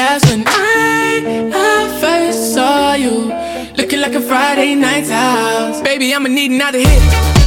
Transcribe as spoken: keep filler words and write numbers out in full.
past when I, I first saw you, looking like a Friday night's house. Baby, I'ma need another hit.